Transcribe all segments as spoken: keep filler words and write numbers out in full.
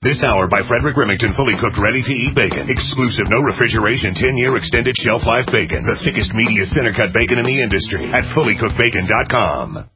This hour by Frederick Remington, fully cooked, ready-to-eat bacon. Exclusive, no refrigeration, ten-year extended shelf life bacon. The thickest, meatiest, center-cut bacon in the industry at fully cooked bacon dot com.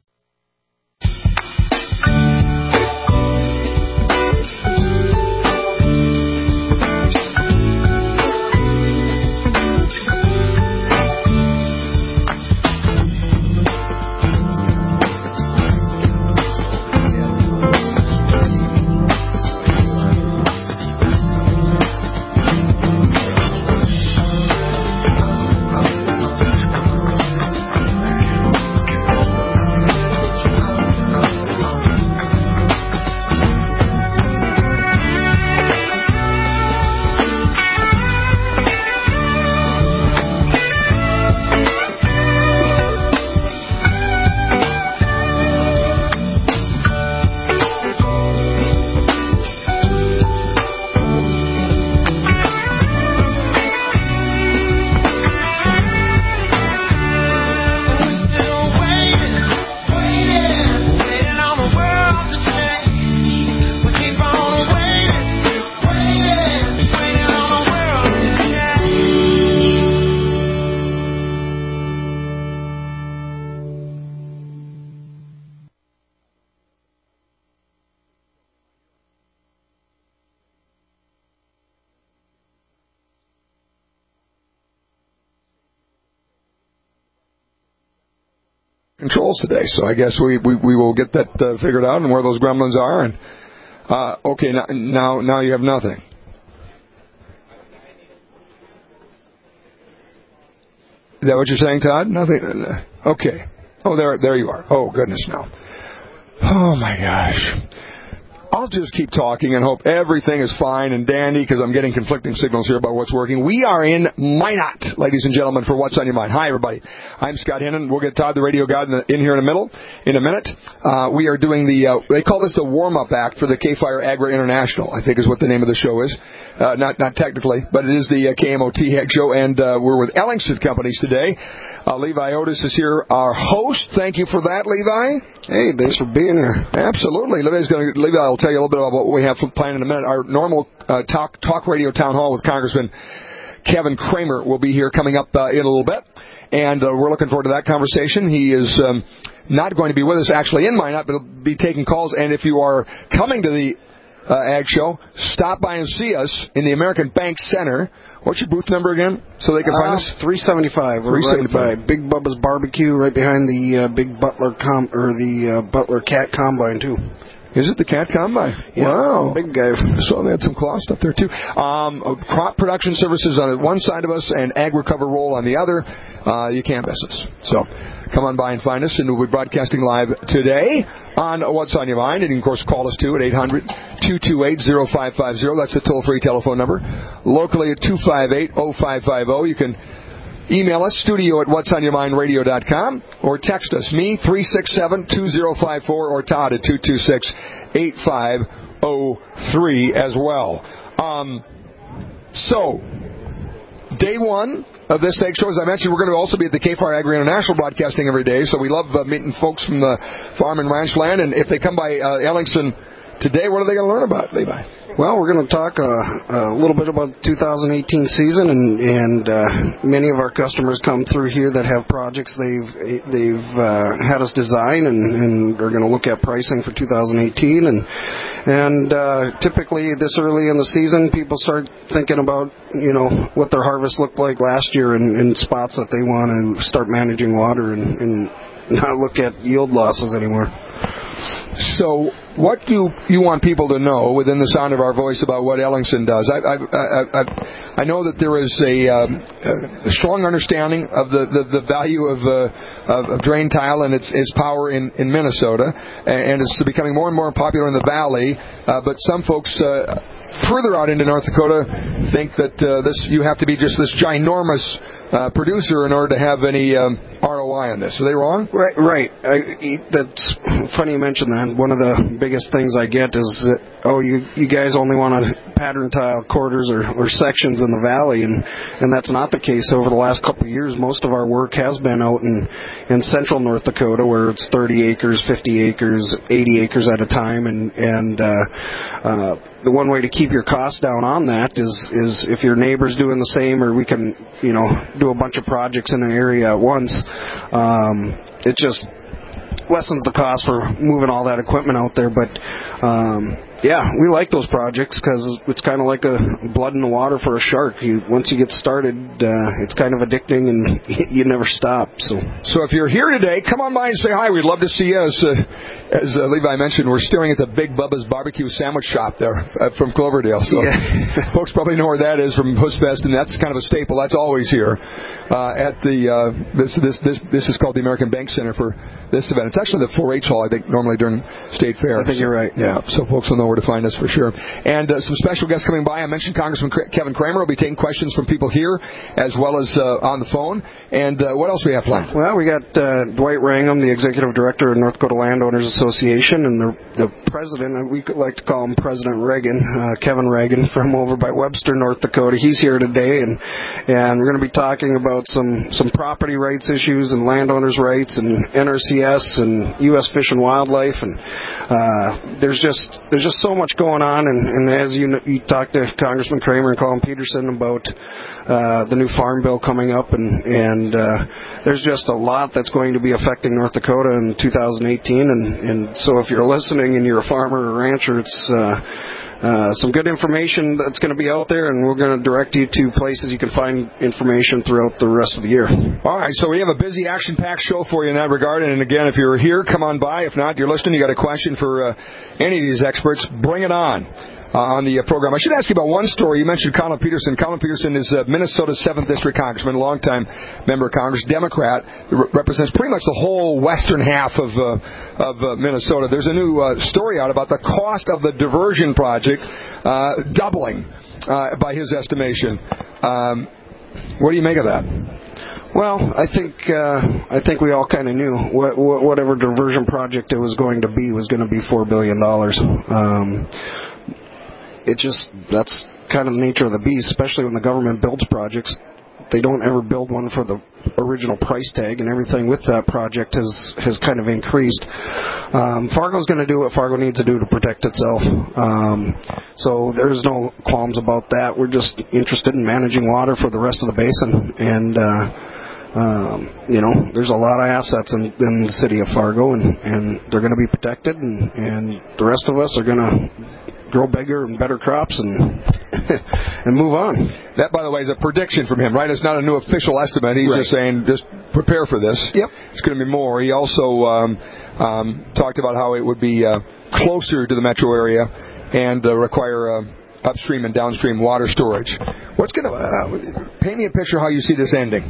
Controls today, so I guess we, we, we will get that uh, figured out and where those gremlins are. And uh, okay, now, now now you have nothing. Is that what you're saying, Todd? Nothing. Okay. Oh, there there you are. Oh goodness, now. Oh my gosh. I'll just keep talking and hope everything is fine and dandy because I'm getting conflicting signals here about what's working. We are in Minot, ladies and gentlemen, for What's on Your Mind. Hi, everybody. I'm Scott Hennon. We'll get Todd, the radio god, in, the, in here in the middle in a minute. Uh, we are doing the, uh, they call this the warm-up act for the K-Fire Agri International, I think is what the name of the show is. Uh, not not technically, but it is the uh, K M O T H show, and uh, we're with Ellingson Companies today. Uh, Levi Otis is here, our host. Thank you for that, Levi. Hey, thanks for being here. Absolutely. Levi's going to, Levi will tell you a little bit about what we have planned in a minute. Our normal uh, talk talk radio town hall with Congressman Kevin Cramer will be here coming up uh, in a little bit, and uh, we're looking forward to that conversation. He is um, not going to be with us actually in Minot, but he'll be taking calls. And if you are coming to the uh, Ag Show, stop by and see us in the American Bank Center. What's your booth number again, so they can find uh, us? three seventy-five. We're right by Big Bubba's Barbecue, right behind the uh, Big Butler com or the uh, Butler Cat Combine too. Is it the Cat Combine? Yeah, wow. Big guy. So they had some cloth stuff there, too. Um, crop production services on one side of us and Ag Recover Roll on the other. Uh, you can't miss us. So come on by and find us, and we'll be broadcasting live today on What's on Your Mind. And you can, of course, call us, too, at eight hundred, two two eight, oh five five oh. That's the toll-free telephone number. Locally at two five eight, oh five five oh. You can email us, studio at whats on your mind radio dot com, or text us, me, three six seven, two oh five four, or Todd at two two six, eight five oh three as well. Um, so, day one of this Ag Show, as I mentioned, we're going to also be at the K-Fire Agri International broadcasting every day, so we love uh, meeting folks from the farm and ranch land, and if they come by uh, Ellingson today, what are they going to learn about, Levi? Well, we're going to talk uh, a little bit about the two thousand eighteen season, and, and uh, many of our customers come through here that have projects they've they've uh, had us design, and, and are going to look at pricing for two thousand eighteen. And and uh, typically this early in the season, people start thinking about you know what their harvest looked like last year, and, and spots that they want to start managing water and, and not look at yield losses anymore. So what do you want people to know within the sound of our voice about what Ellingson does? I, I, I, I, I know that there is a, um, a strong understanding of the, the, the value of, uh, of, of drain tile and its, its power in, in Minnesota, and it's becoming more and more popular in the Valley, uh, but some folks uh, further out into North Dakota think that uh, this you have to be just this ginormous Uh, producer in order to have any um, R O O I on this. Are they wrong? Right, right. I, that's funny you mention that. One of the biggest things I get is that, oh, you you guys only want to pattern tile quarters or, or sections in the valley, and, and that's not the case. Over the last couple of years, most of our work has been out in, in central North Dakota, where it's thirty acres, fifty acres, eighty acres at a time, and, and uh, uh, the one way to keep your costs down on that is, is if your neighbor's doing the same, or we can, you know, do a bunch of projects in an area at once. Um, it just lessens the cost for moving all that equipment out there, but um, yeah, we like those projects because it's kind of like a blood in the water for a shark. You once you get started, uh, it's kind of addicting, and you never stop. So, so if you're here today, come on by and say hi. We'd love to see you. As, uh, as uh, Levi mentioned, we're staring at the Big Bubba's Barbecue Sandwich Shop there uh, from Cloverdale. So, yeah. Folks probably know where that is from Husfest, and that's kind of a staple. That's always here uh, at the uh, this this this this is called the American Bank Center for this event. It's actually the four H hall, I think, normally during State Fair. I think so, you're right. Yeah, so folks will know where to find us for sure. And uh, some special guests coming by. I mentioned Congressman Kevin Cramer will be taking questions from people here as well as uh, on the phone. And uh, what else do we have planned? Well, we got uh, Dwight Wrangham, the executive director of North Dakota Landowners Association, and the, the president, we could like to call him President Reagan, uh, Kevin Reagan from over by Webster, North Dakota. He's here today, and and we're going to be talking about some, some property rights issues and landowners' rights and N R C S and U S Fish and Wildlife. And uh, there's just there's just so much going on, and, and as you you talked to Congressman Cramer and Colin Peterson about uh, the new farm bill coming up, and and uh, there's just a lot that's going to be affecting North Dakota in two thousand eighteen, and, and so if you're listening and you're a farmer or rancher, it's uh, Uh, some good information that's going to be out there, and we're going to direct you to places you can find information throughout the rest of the year. All right, so we have a busy, action-packed show for you in that regard. And again, if you're here, come on by. If not, you're listening, you got a question for uh, any of these experts, bring it on. Uh, on the uh, program. I should ask you about one story. You mentioned Colin Peterson. Colin Peterson is uh, Minnesota's seventh District Congressman, longtime member of Congress, Democrat, re- represents pretty much the whole western half of uh, of uh, Minnesota. There's a new uh, story out about the cost of the diversion project uh, doubling uh, by his estimation. Um, what do you make of that? Well, I think uh, I think we all kind of knew what, what, whatever diversion project it was going to be was going to be four billion dollars. Um, It just, that's kind of the nature of the beast, especially when the government builds projects. They don't ever build one for the original price tag, and everything with that project has, has kind of increased. Um, Fargo's going to do what Fargo needs to do to protect itself. Um, so there's no qualms about that. We're just interested in managing water for the rest of the basin. And, uh, um, you know, there's a lot of assets in, in the city of Fargo, and, and they're going to be protected, and, and the rest of us are going to grow bigger and better crops and and move on. That, by the way, is a prediction from him, right? It's not a new official estimate. He's right. just saying, just prepare for this. Yep. It's going to be more. He also um, um, talked about how it would be uh, closer to the metro area and uh, require uh, upstream and downstream water storage. What's going to uh, paint me a picture of how you see this ending?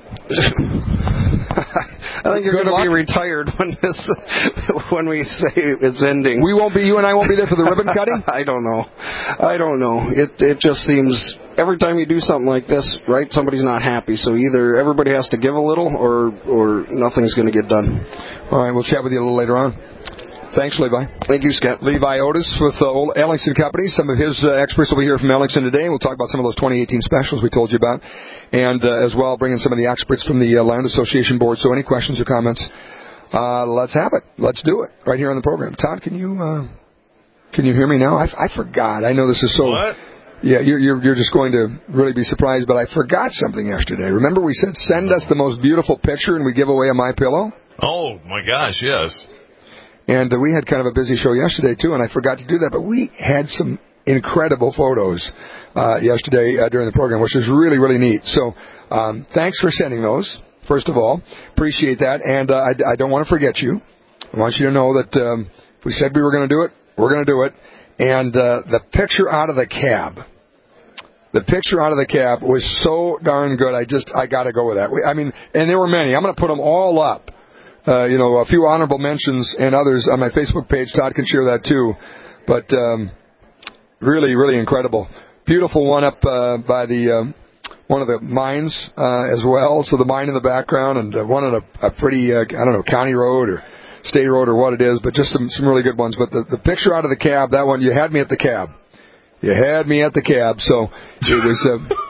I think you're going to be retired when this when we say it's ending. We won't be. You and I won't be there for the ribbon cutting. I don't know. I don't know. It it just seems every time you do something like this, right? Somebody's not happy. So either everybody has to give a little, or or nothing's going to get done. All right, we'll chat with you a little later on. Thanks, Levi. Thank you, Scott. Levi Otis with uh, Old Ellingson Company. Some of his uh, experts will be here from Ellingson today. We'll talk about some of those twenty eighteen specials we told you about. And uh, as well, bring in some of the experts from the uh, Land Association Board. So any questions or comments, uh, let's have it. Let's do it right here on the program. Todd, can you uh, can you hear me now? I, I forgot. I know this is so... What? Yeah, you're, you're, you're just going to really be surprised, but I forgot something yesterday. Remember we said send us the most beautiful picture and we give away a MyPillow? Oh, my gosh, yes. And uh, we had kind of a busy show yesterday, too, and I forgot to do that. But we had some incredible photos uh, yesterday uh, during the program, which is really, really neat. So um, thanks for sending those, first of all. Appreciate that. And uh, I, I don't want to forget you. I want you to know that um, if we said we were going to do it, we're going to do it. And uh, the picture out of the cab, the picture out of the cab was so darn good. I just, I got to go with that. I mean, and there were many. I'm going to put them all up. Uh, you know, a few honorable mentions and others on my Facebook page. Todd can share that too. But um, really, really incredible. Beautiful one up uh, by the um, one of the mines uh, as well, so the mine in the background, and uh, one on a, a pretty, uh, I don't know, county road or state road or what it is, but just some, some really good ones. But the, the picture out of the cab, that one, you had me at the cab. You had me at the cab, so it was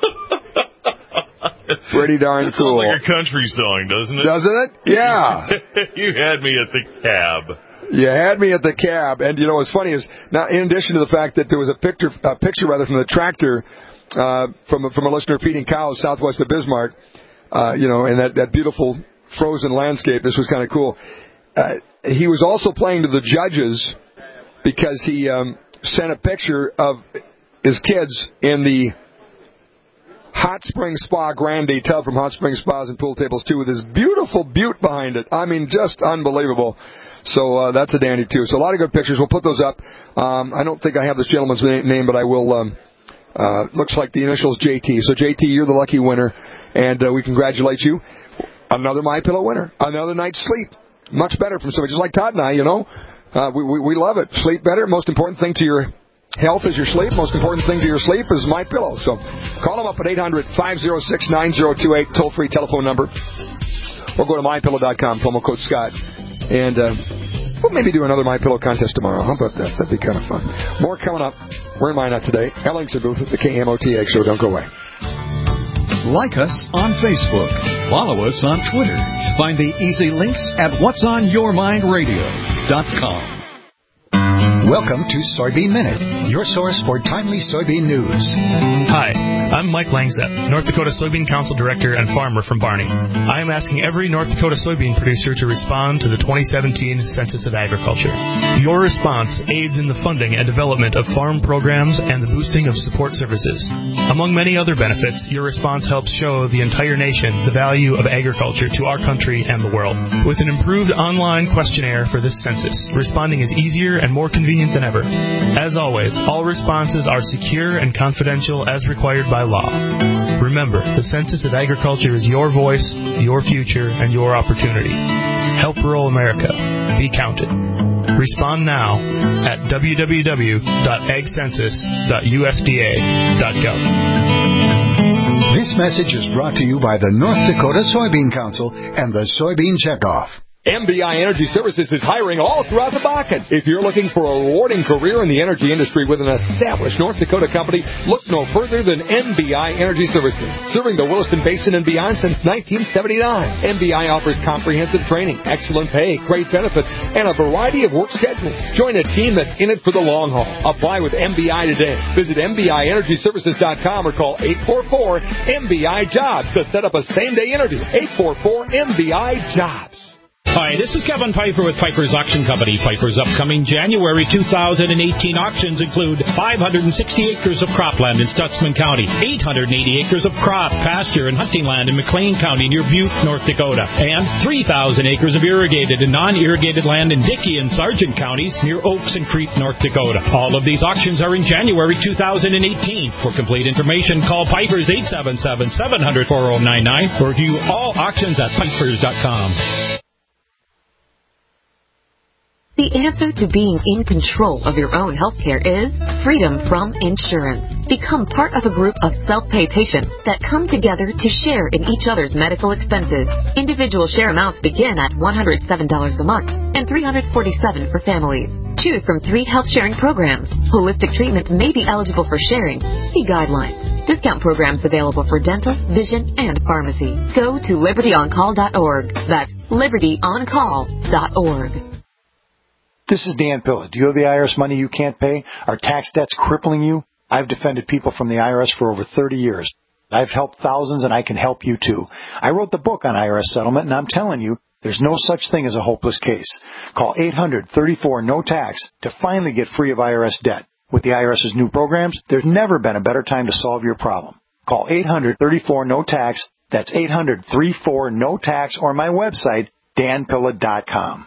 uh, pretty darn it cool. Sounds like a country song, doesn't it? Doesn't it? Yeah. You had me at the cab. You had me at the cab, and you know what's funny is now, in addition to the fact that there was a picture, a picture rather from the tractor uh, from from a listener feeding cows southwest of Bismarck, uh, you know, and that that beautiful frozen landscape. This was kind of cool. Uh, he was also playing to the judges because he um, sent a picture of his kids in the Hot Spring Spa Grande tub from Hot Spring Spas and Pool Tables two with this beautiful butte behind it. I mean, just unbelievable. So uh, that's a dandy, too. So a lot of good pictures. We'll put those up. Um, I don't think I have this gentleman's name, but I will. Um, uh, looks like the initials J T. So, J T, you're the lucky winner, and uh, we congratulate you. Another MyPillow winner. Another night's sleep. Much better from somebody just like Todd and I, you know. Uh, we, we, we love it. Sleep better. Most important thing to your health is your sleep. Most important thing to your sleep is MyPillow. So call them up at eight hundred, five oh six, nine oh two eight, toll-free telephone number. Or go to my pillow dot com, promo code Scott. And uh, we'll maybe do another MyPillow contest tomorrow. How about that? That'd be kind of fun. More coming up. Where am I not today? Ellingson Booth at the K M O T X Show. Don't go away. Like us on Facebook. Follow us on Twitter. Find the easy links at whats on your mind radio dot com. Welcome to Soybean Minute, your source for timely soybean news. Hi, I'm Mike Langseth, North Dakota Soybean Council Director and farmer from Barney. I am asking every North Dakota soybean producer to respond to the twenty seventeen Census of Agriculture. Your response aids in the funding and development of farm programs and the boosting of support services. Among many other benefits, your response helps show the entire nation the value of agriculture to our country and the world. With an improved online questionnaire for this census, responding is easier and more convenient than ever. As always, all responses are secure and confidential as required by law. Remember, the Census of Agriculture is your voice, your future, and your opportunity. Help rural America. Be counted. Respond now at w w w dot ag census dot u s d a dot gov. This message is brought to you by the North Dakota Soybean Council and the Soybean Checkoff. M B I Energy Services is hiring all throughout the Bakken. If you're looking for a rewarding career in the energy industry with an established North Dakota company, look no further than M B I Energy Services. Serving the Williston Basin and beyond since nineteen seventy-nine, M B I offers comprehensive training, excellent pay, great benefits, and a variety of work schedules. Join a team that's in it for the long haul. Apply with M B I today. Visit M B I energy services dot com or call eight four four M B I jobs to set up a same-day interview. eight four four M B I jobs. Hi, this is Kevin Piper with Piper's Auction Company. Piper's upcoming January two thousand eighteen auctions include five hundred sixty acres of cropland in Stutzman County, eight hundred eighty acres of crop, pasture, and hunting land in McLean County near Butte, North Dakota, and three thousand acres of irrigated and non-irrigated land in Dickey and Sargent counties near Oaks and Crete, North Dakota. All of these auctions are in January two thousand eighteen. For complete information, call Piper's eight seven seven, seven hundred, four oh nine nine or view all auctions at pipers dot com. The answer to being in control of your own health care is freedom from insurance. Become part of a group of self-pay patients that come together to share in each other's medical expenses. Individual share amounts begin at one hundred seven dollars a month and three hundred forty-seven dollars for families. Choose from three health sharing programs. Holistic treatment may be eligible for sharing. See guidelines. Discount programs available for dental, vision, and pharmacy. Go to liberty on call dot org. That's liberty on call dot org. This is Dan Pilla. Do you have the I R S money you can't pay? Are tax debts crippling you? I've defended people from the I R S for over thirty years. I've helped thousands, and I can help you, too. I wrote the book on I R S settlement, and I'm telling you, there's no such thing as a hopeless case. Call eight hundred, thirty-four, no tax to finally get free of I R S debt. With the IRS's new programs, there's never been a better time to solve your problem. Call eight hundred, thirty-four, no tax. That's eight hundred, thirty-four, no tax, or my website, dan pilla dot com.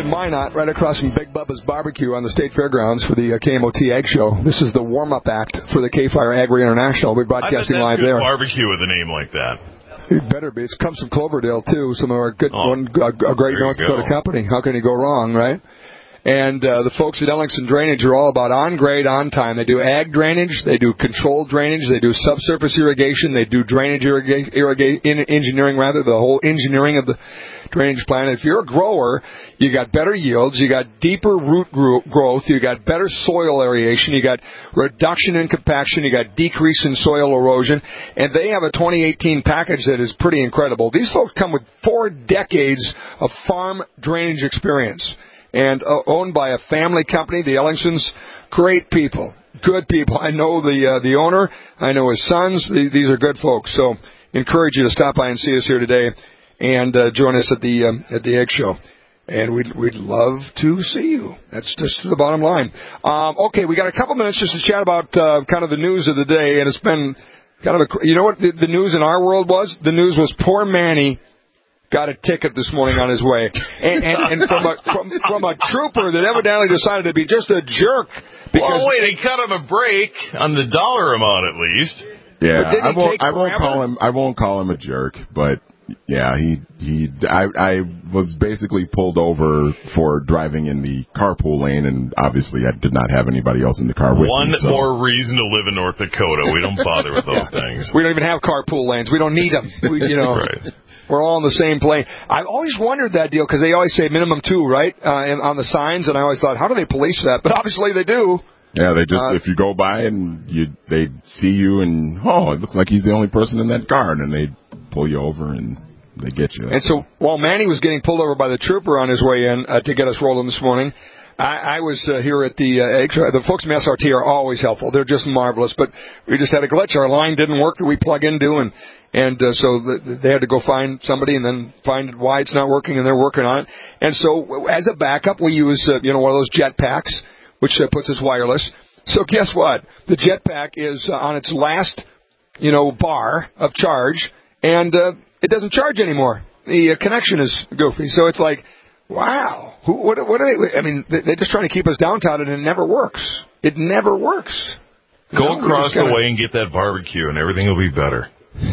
Minot, right across from Big Bubba's Barbecue on the State Fairgrounds for the uh, K M O T Egg Show. This is the warm-up act for the K-Fire Agri International. We're broadcasting I bet that's live good there. Barbecue with a name like that. It better be. It comes from Cloverdale, too, some of our good, Oh, one, a, a great North Dakota go. company. How can you go wrong, right? And uh, the folks at Ellingson Drainage are all about on grade, on time. They do ag drainage, they do controlled drainage, they do subsurface irrigation, they do drainage irriga- irriga- in engineering, rather, the whole engineering of the drainage plan. If you're a grower, you got better yields, you got deeper root gro- growth, you got better soil aeration, you got reduction in compaction, you got decrease in soil erosion, and they have a twenty eighteen package that is pretty incredible. These folks come with four decades of farm drainage experience. And uh, owned by a family company, the Ellingsons, great people, good people. I know the uh, the owner, I know his sons. The, these are good folks. So, encourage you to stop by and see us here today, and uh, join us at the um, at the Egg Show. And we'd we'd love to see you. That's just the bottom line. Um, okay, we got a couple minutes just to chat about uh, kind of the news of the day, and it's been kind of a. You know what the, the news in our world was? The news was poor Manny got a ticket this morning on his way, and, and, and from a from, from a trooper that evidently decided to be just a jerk. Because well, wait, he cut him a break on the dollar amount at least. Yeah, I won't. I forever? won't call him. I won't call him a jerk, but yeah, he he. I I was basically pulled over for driving in the carpool lane, and obviously I did not have anybody else in the car with One me. So. more reason to live in North Dakota. We don't bother with those things. We don't even have carpool lanes. We don't need them. We, you know. Right. We're all on the same plane. I've always wondered that deal because they always say minimum two, right, uh, and on the signs, and I always thought, how do they police that? But obviously they do. Yeah, they just uh, if you go by and you they see you and oh, it looks like he's the only person in that car, and then they pull you over and they get you. And so while Manny was getting pulled over by the trooper on his way in uh, to get us rolling this morning, I, I was uh, here at the uh, egg show. The folks from S R T are always helpful. They're just marvelous. But we just had a glitch. Our line didn't work that we plug into, and and uh, so the, they had to go find somebody and then find why it's not working, and they're working on it. And so as a backup, we use uh, you know one of those jet packs, which uh, puts us wireless. So guess what? The jet pack is uh, on its last you know bar of charge, and uh, it doesn't charge anymore. The uh, connection is goofy. So it's like, wow, who, what, what are they? I mean, they're just trying to keep us downtown, and it never works. It never works. Go no, across the kinda... way and get that barbecue, and everything will be better.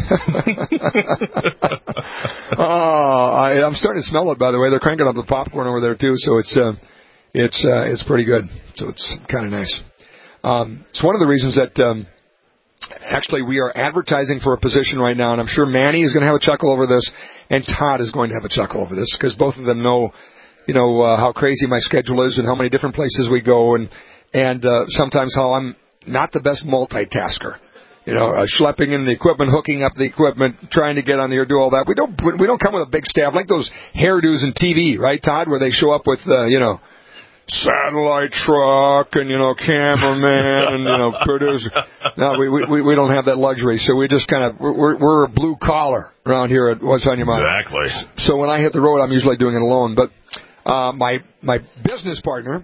oh, I, I'm starting to smell it. By the way, they're cranking up the popcorn over there too, so it's uh, it's uh, it's pretty good. So it's kind of nice. Um, it's one of the reasons that um, actually we are advertising for a position right now, and I'm sure Manny is going to have a chuckle over this, and Todd is going to have a chuckle over this because both of them know, you know, uh, how crazy my schedule is and how many different places we go, and and uh, sometimes how I'm not the best multitasker. You know, uh, schlepping in the equipment, hooking up the equipment, trying to get on the air, do all that. We don't we don't come with a big staff like those hairdos in T V, right, Todd, where they show up with, uh, you know, satellite truck and, you know, cameraman and, you know, producer. No, we, we, we don't have that luxury. So we just kind of, we're, we're a blue collar around here at What's on Your Mind. Exactly. So when I hit the road, I'm usually doing it alone. But uh, my my business partner,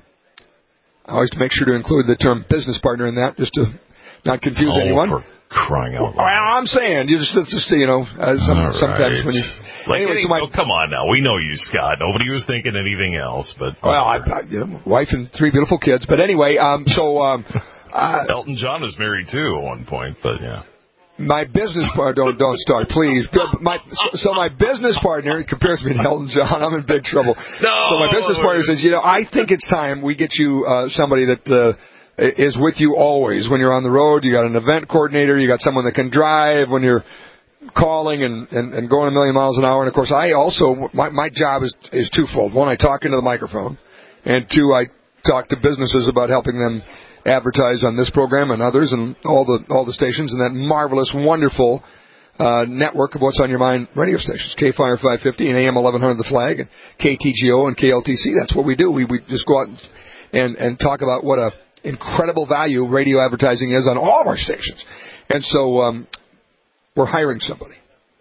I always make sure to include the term business partner in that just to not confuse oh, anyone. For crying out loud. Well, I'm saying, you just, just you know, uh, some, right. sometimes when you... Like anyway, any, so my, oh, come on now. We know you, Scott. Nobody was thinking anything else. But well, I, I, you know, wife and three beautiful kids. But anyway, um, so... Um, uh, Elton John was married, too, at one point. But, yeah. My business partner... Don't, don't start, please. My, so my business partner compares me to Elton John. I'm in big trouble. No! So my business partner says, you know, I think it's time we get you uh, somebody that... Uh, is with you always. When you're on the road, you got an event coordinator, you got someone that can drive when you're calling and, and, and going a million miles an hour. And, of course, I also, my, my job is, is twofold. One, I talk into the microphone. And two, I talk to businesses about helping them advertise on this program and others and all the all the stations and that marvelous, wonderful uh, network of What's on Your Mind radio stations. K-Fire five fifty and A M eleven hundred The Flag and K T G O and K L T C. That's what we do. We, we just go out and, and talk about what a incredible value radio advertising is on all of our stations. And so um, we're hiring somebody.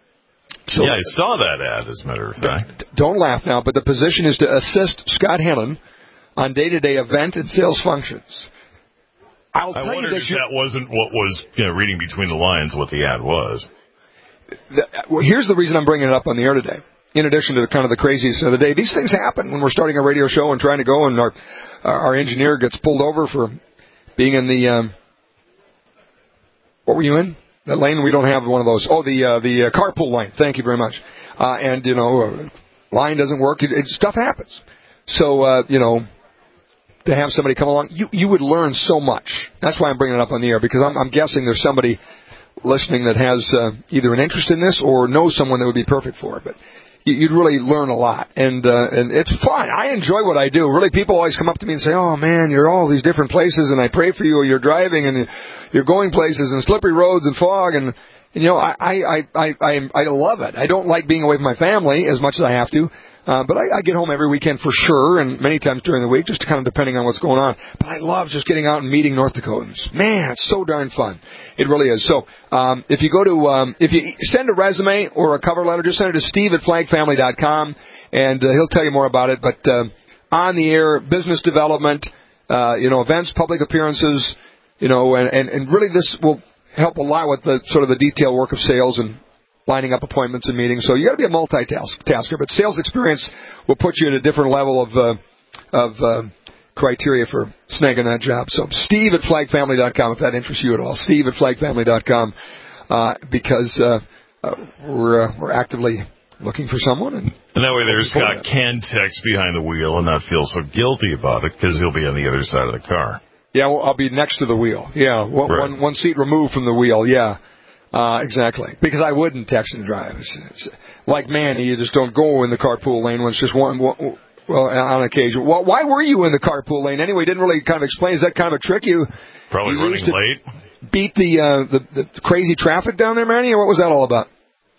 So, yeah, I saw that ad, as a matter of fact. Don't laugh now, but the position is to assist Scott Hennon on day-to-day event and sales functions. I'll I tell wondered you if this, that wasn't what was, you know, reading between the lines what the ad was. The, well, here's the reason I'm bringing it up on the air today. in addition to the, kind of the crazies of the day, these things happen when we're starting a radio show and trying to go, and our our engineer gets pulled over for being in the, um, what were you in? That lane? We don't have one of those. Oh, the uh, the uh, carpool lane. Thank you very much. Uh, and, you know, uh, line doesn't work. It, it, stuff happens. So, uh, you know, to have somebody come along, you you would learn so much. That's why I'm bringing it up on the air, because I'm, I'm guessing there's somebody listening that has uh, either an interest in this or knows someone that would be perfect for it. But you'd really learn a lot, and uh, and it's fun. I enjoy what I do. Really, people always come up to me and say, "Oh man, you're all these different places, and I pray for you. You're driving, and you're going places, and slippery roads, and fog, and, and you know, I I I I I love it. I don't like being away from my family as much as I have to, uh, but I, I get home every weekend for sure, and many times during the week, just kind of depending on what's going on. But I love just getting out and meeting North Dakotans. Man, it's so darn fun. It really is. So um, if you go to, um, if you send a resume or a cover letter, just send it to Steve at flag family dot com, and uh, he'll tell you more about it. But uh, on the air, business development, uh, you know, events, public appearances, you know, and, and, and really this will help a lot with the sort of the detail work of sales and lining up appointments and meetings. So you got to be a multitasker, but sales experience will put you at a different level of uh, of uh, criteria for snagging that job. So Steve at flag family dot com, if that interests you at all. Steve at flag family dot com, uh, because uh, uh, we're uh, we're actively looking for someone. And, and that way there, Scott can text behind the wheel and not feel so guilty about it because he'll be on the other side of the car. Yeah, well, I'll be next to the wheel. Yeah, one, right. one, one seat removed from the wheel. Yeah, uh, exactly. Because I wouldn't text and drive. It's, it's, like Manny, you just don't go in the carpool lane when it's just one. one well, on occasion. Well, why were you in the carpool lane anyway? Didn't really kind of explain. Is that kind of a trick you? Probably you running late. Beat the, uh, the the crazy traffic down there, Manny, or what was that all about?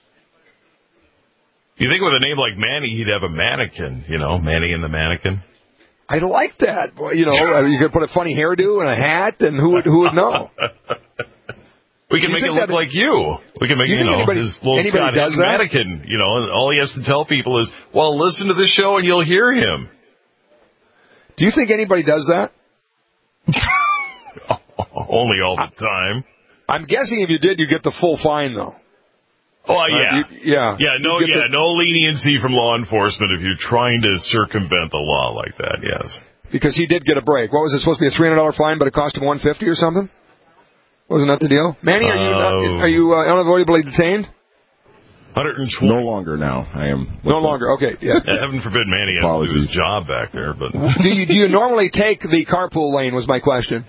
You think with a name like Manny, he'd have a mannequin, you know, Manny and the mannequin. I like that. Boy, you know, you could put a funny hairdo and a hat, and who would who would know? We can make it look like you. We can make, you, you know, anybody, his little Scott has mannequin, you know, and all he has to tell people is, well, listen to the show and you'll hear him. Do you think anybody does that? Only all the time. I'm guessing if you did, you'd get the full fine, though. Oh, uh, yeah. You, yeah. Yeah, no, yeah, the, no leniency from law enforcement if you're trying to circumvent the law like that, yes. Because he did get a break. What was it, supposed to be a three hundred dollars fine, but it cost him one hundred fifty dollars or something? Wasn't that the deal? Manny, are you, uh, not, are you uh, unavoidably detained? one hundred twenty No longer now. I am. No longer, okay, yeah. Heaven forbid Manny has to do his job back there. But do you do you normally take the carpool lane was my question.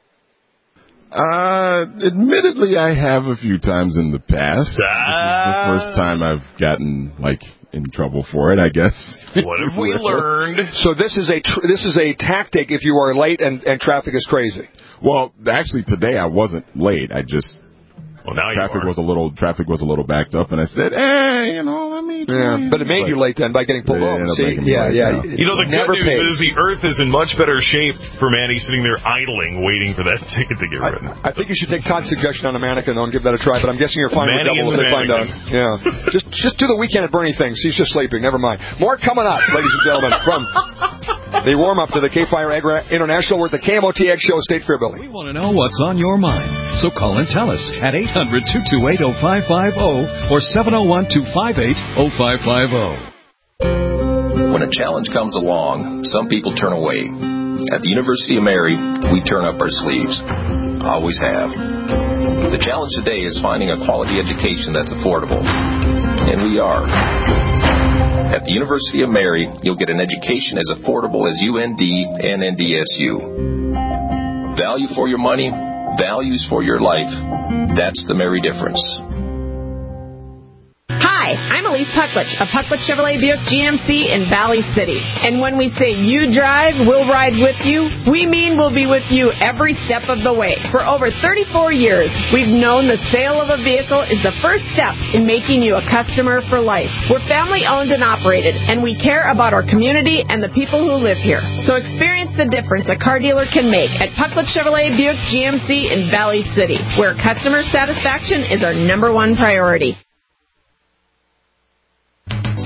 Uh, admittedly, I have a few times in the past. Ah. This is the first time I've gotten, like, in trouble for it, I guess. What have we learned? So this is a tr- this is a tactic if you are late and, and traffic is crazy. Well, actually, today I wasn't late. I just... Well, now traffic you are. was a little traffic was a little backed up, and I said, "Eh, you know, let me." Yeah, but it made but you late then by getting pulled over. See, yeah, late, yeah. yeah. You know, the good Never news pays. is the Earth is in much better shape for Manny sitting there idling, waiting for that ticket to get written. I, I think you should take Todd's suggestion on a mannequin though and give that a try. But I'm guessing you're fine with Manny double if and the they find out. Yeah, just just do the weekend at Bernie things. He's just sleeping. Never mind. More coming up, ladies and gentlemen, from the warm up to the K-Fire Agri International. We're at the K M O T X Show, State Fair Building. We want to know what's on your mind, so call and tell us at eight hundred, two two eight, oh five five oh or seven oh one, two five eight, oh five five oh. When a challenge comes along, some people turn away. At the University of Mary, we turn up our sleeves. Always have. The challenge today is finding a quality education that's affordable. And we are. At the University of Mary, you'll get an education as affordable as U N D and N D S U. Value for your money, values for your life. That's the Mary difference. Hi, I'm Elise Pucklich of Pucklich Chevrolet Buick G M C in Valley City. And when we say you drive, we'll ride with you, we mean we'll be with you every step of the way. For over thirty-four years, we've known the sale of a vehicle is the first step in making you a customer for life. We're family owned and operated, and we care about our community and the people who live here. So experience the difference a car dealer can make at Pucklich Chevrolet Buick G M C in Valley City, where customer satisfaction is our number one priority.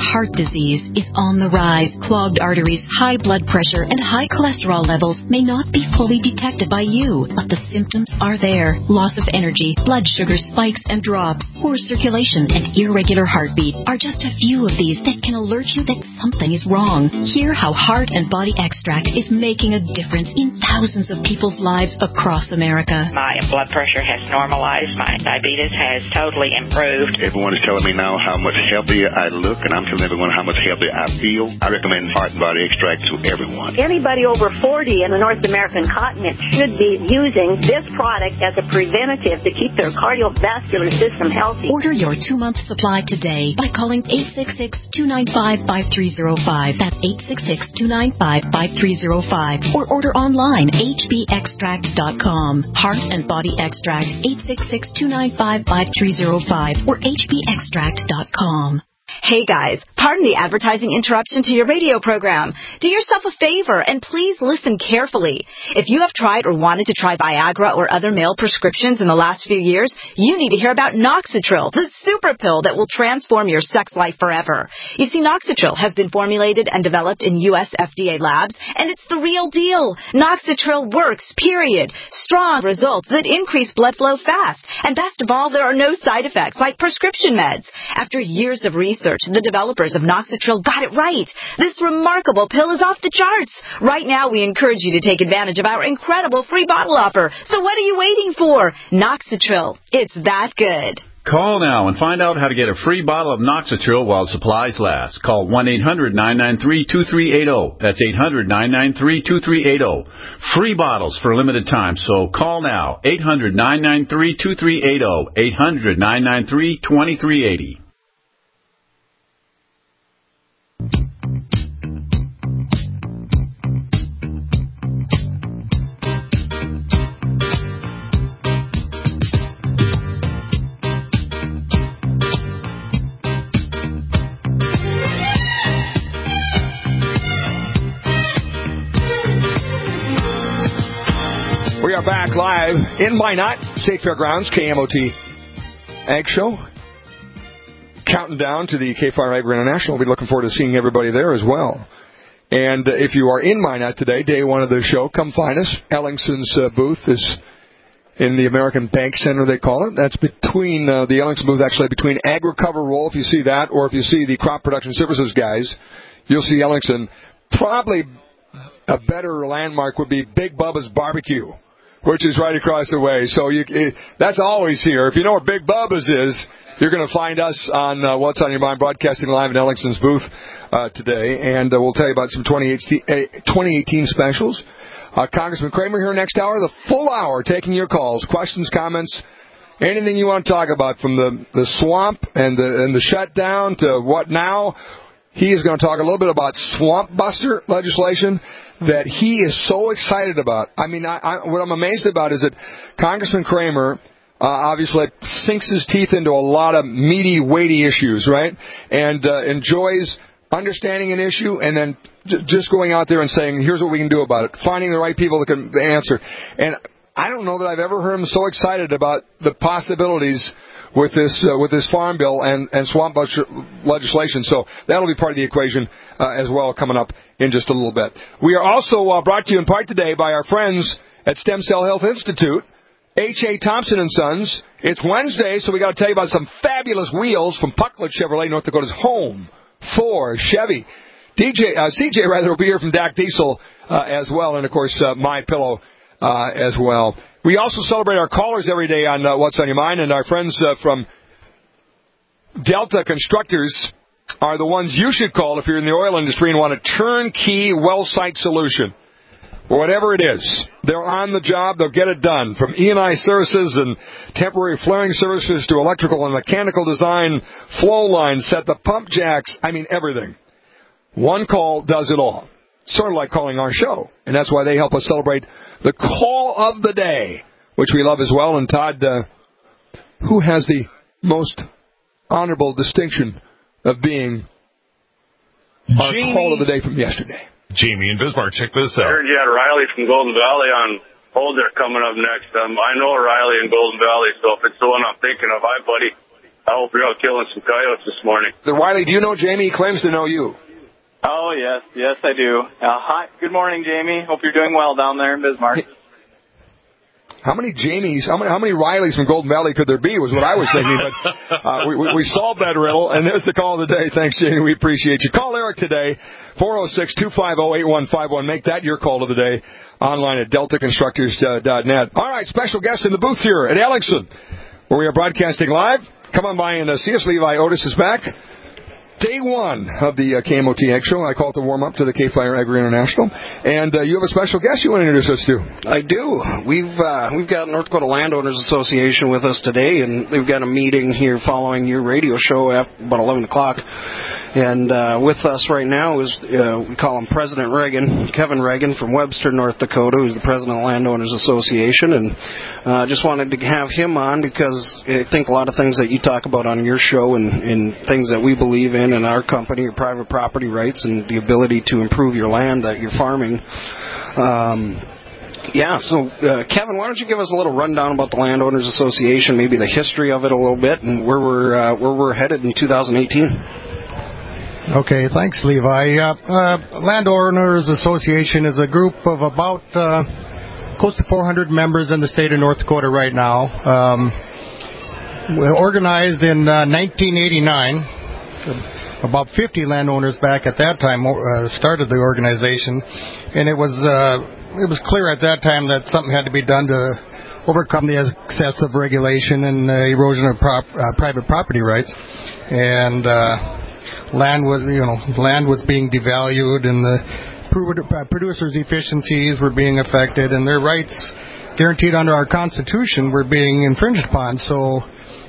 heart disease is on the rise. Clogged arteries, high blood pressure, and high cholesterol levels may not be fully detected by you, but the symptoms are there. Loss of energy, blood sugar spikes and drops, poor circulation, and irregular heartbeat are just a few of these that can alert you that something is wrong. Hear how Heart and Body Extract is making a difference in thousands of people's lives across America. My blood pressure has normalized. My diabetes has totally improved. Everyone is telling me now how much healthier I look, and I'm telling everyone how much healthier I feel. I recommend Heart and Body Extract to everyone. Anybody over forty in the North American continent should be using this product as a preventative to keep their cardiovascular system healthy. Order your two-month supply today by calling eight six six, two nine five, five three zero five. That's eight six six, two nine five, five three zero five. Or order online, h b extract dot com. Heart and Body Extract, eight six six, two nine five, five three zero five or h b extract dot com. Hey guys, pardon the advertising interruption to your radio program. Do yourself a favor and please listen carefully. If you have tried or wanted to try Viagra or other male prescriptions in the last few years, you need to hear about Noxitril, the super pill that will transform your sex life forever. You see, Noxitril has been formulated and developed in U S F D A labs, and it's the real deal. Noxitril works, period. Strong results that increase blood flow fast. And best of all, there are no side effects like prescription meds. After years of research, the developers of Noxitril got it right. This remarkable pill is off the charts. Right now, we encourage you to take advantage of our incredible free bottle offer. So what are you waiting for? Noxitril. It's that good. Call now and find out how to get a free bottle of Noxitril while supplies last. Call one eight hundred, nine nine three, two three eight zero. That's eight hundred, nine nine three, two three eight zero. Free bottles for a limited time, so call now. eight hundred, nine nine three, two three eight zero. eight hundred, nine nine three, two three eight zero. We are back live in Minot, State Fairgrounds, K M O T Ag Show. Counting down to the K-Fire Agri International. We'll be looking forward to seeing everybody there as well. And uh, if you are in Minot today, day one of the show, come find us. Ellingson's uh, booth is in the American Bank Center, they call it. That's between uh, the Ellingson booth, actually, between AgriCover Roll, if you see that, or if you see the Crop Production Services guys, you'll see Ellingson. Probably a better landmark would be Big Bubba's Barbecue, which is right across the way. So you, it, that's always here. If you know where Big Bubba's is, you're going to find us on uh, What's on Your Mind, broadcasting live in Ellingson's booth uh, today. And uh, we'll tell you about some twenty eighteen specials. Uh, Congressman Kramer here next hour, the full hour, taking your calls, questions, comments, anything you want to talk about, from the, the swamp and the, and the shutdown to what now. He is going to talk a little bit about swamp buster legislation that he is so excited about. I mean, I, I, what I'm amazed about is that Congressman Kramer uh, obviously sinks his teeth into a lot of meaty, weighty issues, right? And uh, enjoys understanding an issue and then j- just going out there and saying, here's what we can do about it, finding the right people that can answer. And I don't know that I've ever heard him so excited about the possibilities with this uh, with this farm bill and, and swamp legislation. So that'll be part of the equation uh, as well, coming up in just a little bit. We are also uh, brought to you in part today by our friends at Stem Cell Health Institute, H A. Thompson and Sons. It's Wednesday, so we got to tell you about some fabulous wheels from Pucklet Chevrolet, North Dakota's home for Chevy. D J, uh, C J rather will be here from D A C Diesel uh, as well, and of course uh, My Pillow uh, as well. We also celebrate our callers every day on uh, What's on Your Mind, and our friends uh, from Delta Constructors are the ones you should call if you're in the oil industry and want a turnkey well site solution. Whatever it is, they're on the job, they'll get it done. From E and I services and temporary flaring services to electrical and mechanical design, flow lines, set the pump jacks, I mean everything. One call does it all. Sort of like calling our show, and that's why they help us celebrate the call of the day, which we love as well. And Todd, uh, who has the most honorable distinction of being our Jamie. call of the day from yesterday? Jamie in Bismarck, check this I out. heard you had Riley from Golden Valley on hold there coming up next. Um, I know Riley in Golden Valley, so if it's the one I'm thinking of, hi, buddy. I hope you're out killing some coyotes this morning. Wiley, do you know Jamie? He claims to know you. Oh, yes. Yes, I do. Uh, hi. Good morning, Jamie. Hope you're doing well down there in Bismarck. How many Jamies, how many, how many Rileys from Golden Valley could there be was what I was thinking. But uh, we, we, we solved that riddle, and there's the call of the day. Thanks, Jamie. We appreciate you. Call Eric today, four oh six, two five oh, eight one five one. Make that your call of the day online at delta constructors dot net. All right, special guest in the booth here at Ellingson, where we are broadcasting live. Come on by and uh, see us. Levi Otis is back. Day one of the uh, K M O T Egg Show. I call it the warm-up to the K-Fire Agri International. And uh, you have a special guest you want to introduce us to. I do. We've uh, we've got North Dakota Landowners Association with us today, and they've got a meeting here following your radio show at about eleven o'clock. And uh, with us right now is, uh, we call him President Reagan, Kevin Reagan from Webster, North Dakota, who's the President of the Landowners Association. And I uh, just wanted to have him on because I think a lot of things that you talk about on your show and, and things that we believe in in our company are private property rights and the ability to improve your land that you're farming. Um, yeah, so uh, Kevin, why don't you give us a little rundown about the Landowners Association, maybe the history of it a little bit, and where we're uh, where we're headed in two thousand eighteen. Okay, thanks, Levi. Uh, uh, Landowners Association is a group of about uh, close to four hundred members in the state of North Dakota right now. Um, we're organized in uh, nineteen eighty-nine. About fifty landowners back at that time uh, started the organization, and it was uh, it was clear at that time that something had to be done to overcome the excessive regulation and uh, erosion of prop, uh, private property rights. And uh, land was, you know, land was being devalued, and the producers' efficiencies were being affected, and their rights guaranteed under our Constitution were being infringed upon. So.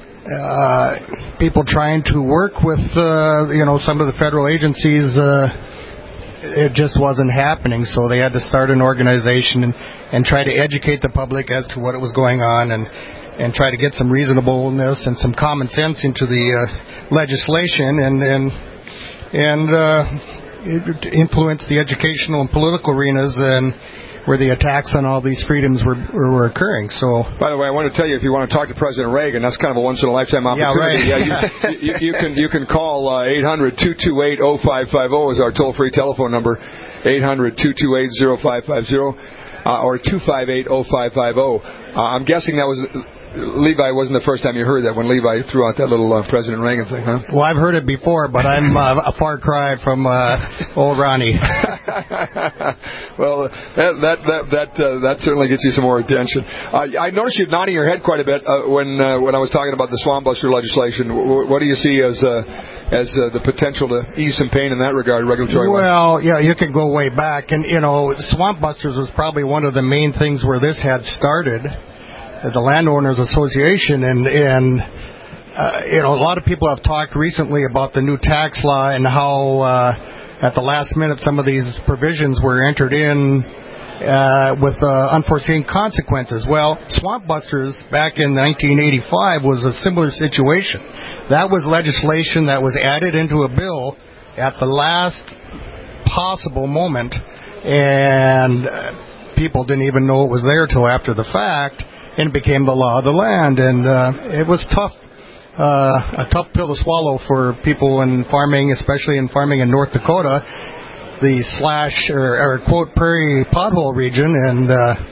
Uh, people trying to work with, uh, you know, some of the federal agencies, uh, it just wasn't happening. So they had to start an organization and, and try to educate the public as to what it was going on, and, and try to get some reasonableness and some common sense into the uh, legislation, and and and uh, influence the educational and political arenas and where the attacks on all these freedoms were, were, were occurring. So, by the way, I want to tell you, if you want to talk to President Reagan, that's kind of a once-in-a-lifetime opportunity. Yeah, right. yeah, you, you, you can you can call uh, eight hundred, two two eight, oh five five oh is our toll-free telephone number, eight hundred, two two eight, oh five five oh, uh, or two five eight, oh five five oh. Uh, I'm guessing that was... Levi, wasn't the first time you heard that when Levi threw out that little uh, President Reagan thing, huh? Well, I've heard it before, but I'm uh, a far cry from uh, old Ronnie. Well, that that that that, uh, that certainly gets you some more attention. Uh, I noticed you nodding your head quite a bit uh, when uh, when I was talking about the Swamp Buster legislation. W- what do you see as uh, as uh, the potential to ease some pain in that regard, regulatory? Well, yeah, you can go way back, and you know, Swamp Busters was probably one of the main things where this had started. The Landowners Association, and and uh, you know, a lot of people have talked recently about the new tax law and how uh, at the last minute some of these provisions were entered in uh, with uh, unforeseen consequences. Well, Swamp Busters back in nineteen eighty-five was a similar situation. That was legislation that was added into a bill at the last possible moment, and uh, people didn't even know it was there till after the fact. And it became the law of the land, and uh, it was tough, uh, a tough pill to swallow for people in farming, especially in farming in North Dakota, the slash or, or quote prairie pothole region, and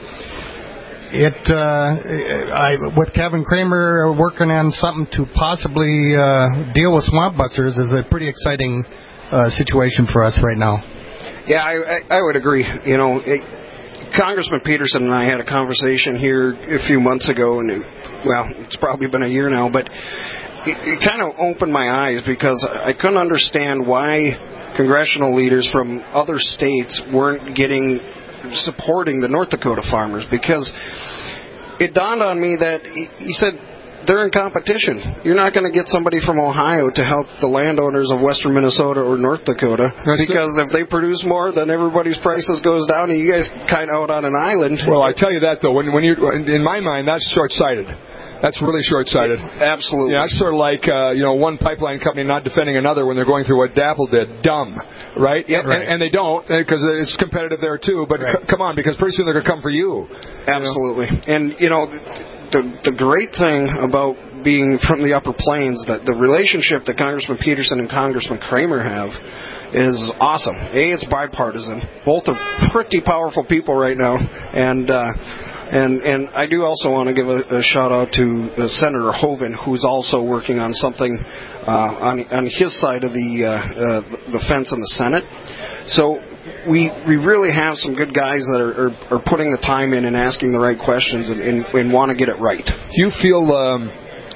uh, it. Uh, I with Kevin Kramer working on something to possibly uh, deal with Swamp Busters is a pretty exciting uh, situation for us right now. Yeah, I, I would agree. You know. It, Congressman Peterson and I had a conversation here a few months ago, and it, well, it's probably been a year now, but it, it kind of opened my eyes because I couldn't understand why congressional leaders from other states weren't getting supporting the North Dakota farmers, because it dawned on me that he, he said they're in competition. You're not going to get somebody from Ohio to help the landowners of western Minnesota or North Dakota, That's because good. If they produce more, then everybody's prices goes down, and you guys kind of out on an island. Well, I tell you that, though, when, when you in my mind, that's short-sighted. That's really short-sighted. Absolutely. Yeah, that's sort of like, uh, you know, one pipeline company not defending another when they're going through what DAPL did. Dumb, right? Yep. And, and they don't, because it's competitive there, too. But right. c- come on, because pretty soon they're going to come for you. Absolutely. You know? And, you know... The, the great thing about being from the Upper Plains, that the relationship that Congressman Peterson and Congressman Kramer have is awesome. A, it's bipartisan. Both are pretty powerful people right now, and uh, and and I do also want to give a, a shout out to uh, Senator Hoeven, who's also working on something uh, on on his side of the uh, uh, the fence in the Senate. So we we really have some good guys that are, are, are putting the time in and asking the right questions and, and, and want to get it right. Do you feel, um,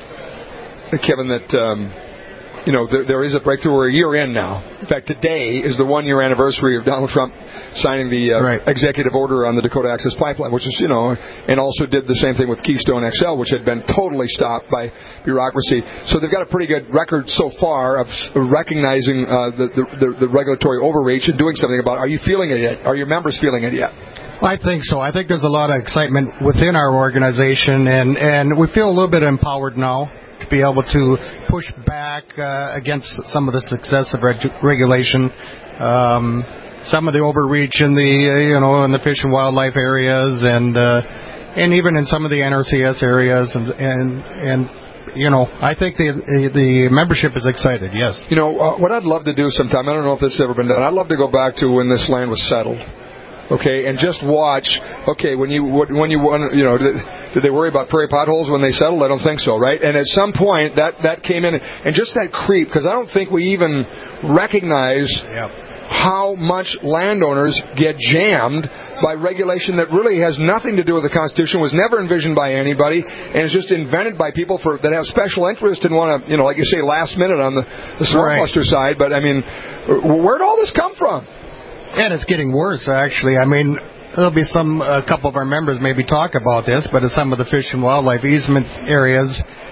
Kevin, that um, you know there, there is a breakthrough? We're a year in now. In fact, today is the one-year anniversary of Donald Trump signing the uh, right. executive order on the Dakota Access Pipeline, which is, you know, and also did the same thing with Keystone X L, which had been totally stopped by bureaucracy. So they've got a pretty good record so far of recognizing uh, the, the, the, the regulatory overreach and doing something about it. Are you feeling it yet? Are your members feeling it yet? I think so. I think there's a lot of excitement within our organization, and, and we feel a little bit empowered now to be able to push back uh, against some of the success of reg- regulation. Um, some of the overreach in the uh, you know in the fish and wildlife areas, and uh, and even in some of the N R C S areas, and and and you know I think the the membership is excited. Yes. You know uh, what I'd love to do sometime. I don't know if this has ever been done. I'd love to go back to when this land was settled. Okay, and just watch. Okay, when you when you you know did, did they worry about prairie potholes when they settled? I don't think so, right? And at some point that that came in, and just that creep, because I don't think we even recognize. Yep. How much landowners get jammed by regulation that really has nothing to do with the Constitution, was never envisioned by anybody, and is just invented by people for that have special interest and want to, you know, like you say, last minute on the, the Swamp-Buster right. side. But, I mean, where'd all this come from? And it's getting worse, actually. I mean, there'll be some, a couple of our members maybe talk about this, but in some of the fish and wildlife easement areas,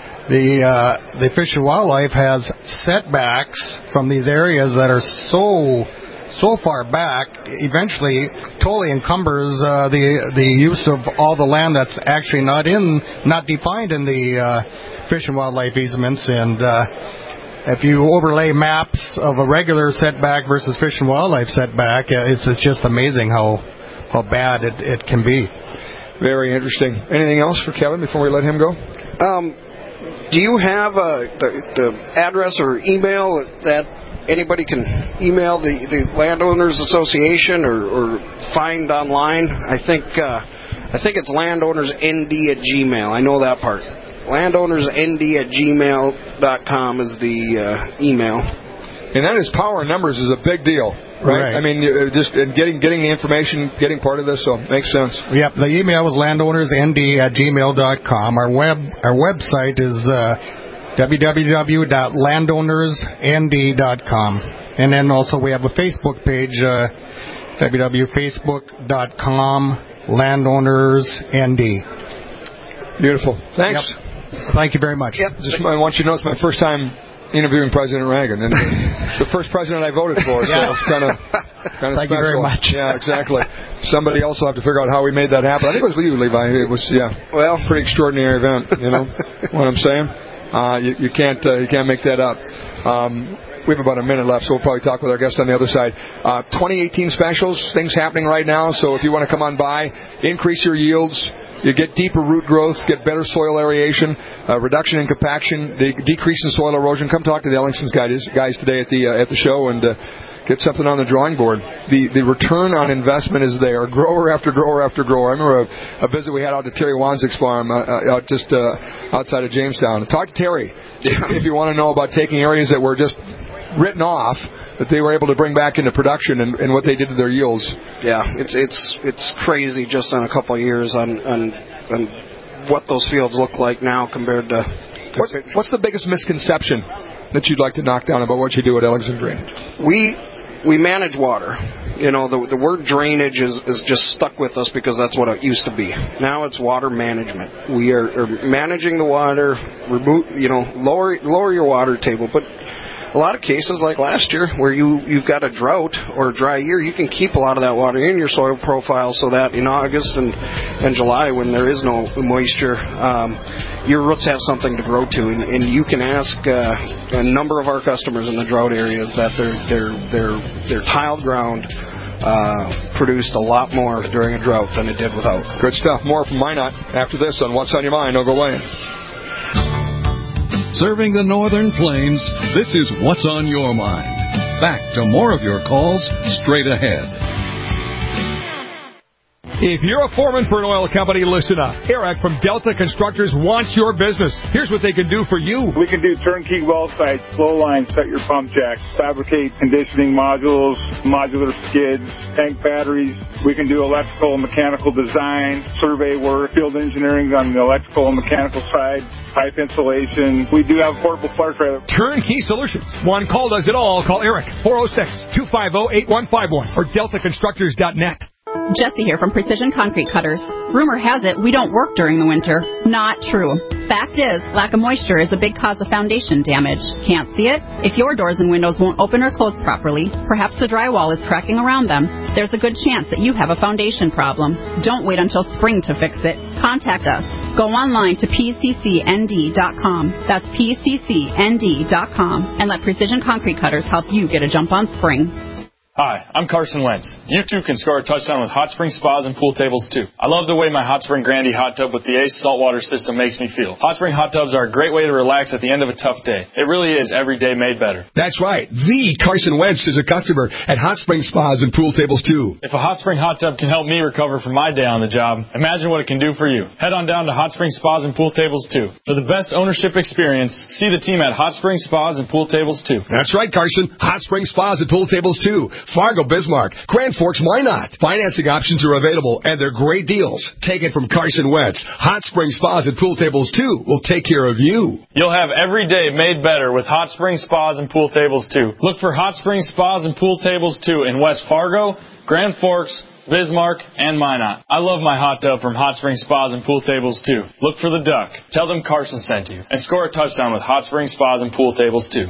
the uh, the Fish and Wildlife has setbacks from these areas that are so so far back, eventually totally encumbers uh, the the use of all the land that's actually not in not defined in the uh, Fish and Wildlife easements. And uh, if you overlay maps of a regular setback versus Fish and Wildlife setback, uh, it's it's just amazing how how bad it, it can be. Very interesting. Anything else for Kevin before we let him go? Um. Do you have uh, the, the address or email that anybody can email the, the Landowners Association or, or find online? I think uh, I think it's landownersnd at Gmail. I know that part. landownersnd at gmail dot com is the uh, email. And that is power in numbers is a big deal. Right. right. I mean, just getting getting the information, getting part of this, so it makes sense. Yep. The email is landownersnd at gmail dot com. Our web our website is uh, w w w dot landowners n d dot com. And then also we have a Facebook page, uh, w w w dot facebook dot com landownersnd. Beautiful. Thanks. Yep. Thank you very much. Yep. Just I want you to know it's my first time interviewing President Reagan, and it's the first president I voted for, so yeah. It's kind of kind of Thank special. you very much. Yeah, exactly. Somebody else will have to figure out how we made that happen. I think it was you, Levi. It was yeah, well, pretty extraordinary event. You know what I'm saying? Uh, you, you can't uh, you can't make that up. Um, we have about a minute left, so we'll probably talk with our guest on the other side. Uh, twenty eighteen specials, things happening right now. So if you want to come on by, increase your yields. You get deeper root growth, get better soil aeration, uh, reduction in compaction, de- decrease in soil erosion. Come talk to the Ellingston's guys, guys today at the uh, at the show and uh, get something on the drawing board. The the return on investment is there. Grower after grower after grower. I remember a, a visit we had out to Terry Wanzik's farm uh, out just uh, outside of Jamestown. Talk to Terry yeah. if you want to know about taking areas that were just written off, that they were able to bring back into production and, and what they did to their yields. Yeah, it's it's it's crazy just in a couple of years on on, on what those fields look like now compared to. What's, what's the biggest misconception that you'd like to knock down about what you do at Ellingson Green? We we manage water. You know, the the word drainage is, is just stuck with us because that's what it used to be. Now it's water management. We are, are managing the water. Remove, you know, lower lower your water table, but. A lot of cases, like last year, where you, you've got a drought or a dry year, you can keep a lot of that water in your soil profile so that in August and, and July, when there is no moisture, um, your roots have something to grow to. And, and you can ask uh, a number of our customers in the drought areas that their their their their tiled ground uh, produced a lot more during a drought than it did without. Good stuff. More from Minot after this on What's on Your Mind. Don't go away. Serving the Northern Plains, this is What's on Your Mind. Back to more of your calls straight ahead. If you're a foreman for an oil company, listen up. Eric from Delta Constructors wants your business. Here's what they can do for you. We can do turnkey well sites, flow lines, set your pump jacks, fabricate conditioning modules, modular skids, tank batteries. We can do electrical and mechanical design, survey work, field engineering on the electrical and mechanical side, pipe insulation. We do have portable flare trailer. Turnkey solutions. One call does it all. Call Eric, four oh six, two five oh, eight one five one or delta constructors dot net. Jessie here from Precision Concrete Cutters. Rumor has it we don't work during the winter. Not true. Fact is, lack of moisture is a big cause of foundation damage. Can't see it? If your doors and windows won't open or close properly, perhaps the drywall is cracking around them, there's a good chance that you have a foundation problem. Don't wait until spring to fix it. Contact us. Go online to P C C N D dot com. That's P C C N D dot com and let Precision Concrete Cutters help you get a jump on spring. Hi, I'm Carson Wentz. You too can score a touchdown with Hot Spring Spas and Pool Tables too. I love the way my Hot Spring Grandy hot tub with the Ace saltwater system makes me feel. Hot Spring hot tubs are a great way to relax at the end of a tough day. It really is every day made better. That's right. The Carson Wentz is a customer at Hot Spring Spas and Pool Tables too. If a Hot Spring hot tub can help me recover from my day on the job, imagine what it can do for you. Head on down to Hot Spring Spas and Pool Tables too. For the best ownership experience, see the team at Hot Spring Spas and Pool Tables too. That's right, Carson. Hot Spring Spas and Pool Tables too. Fargo, Bismarck, Grand Forks, why not? Financing options are available, and they're great deals. Take it from Carson Wentz. Hot Spring Spas and Pool Tables too will take care of you. You'll have every day made better with Hot Spring Spas and Pool Tables too. Look for Hot Spring Spas and Pool Tables too in West Fargo, Grand Forks, Bismarck, and Minot. I love my hot tub from Hot Spring Spas and Pool Tables too. Look for the duck. Tell them Carson sent you. And score a touchdown with Hot Spring Spas and Pool Tables too.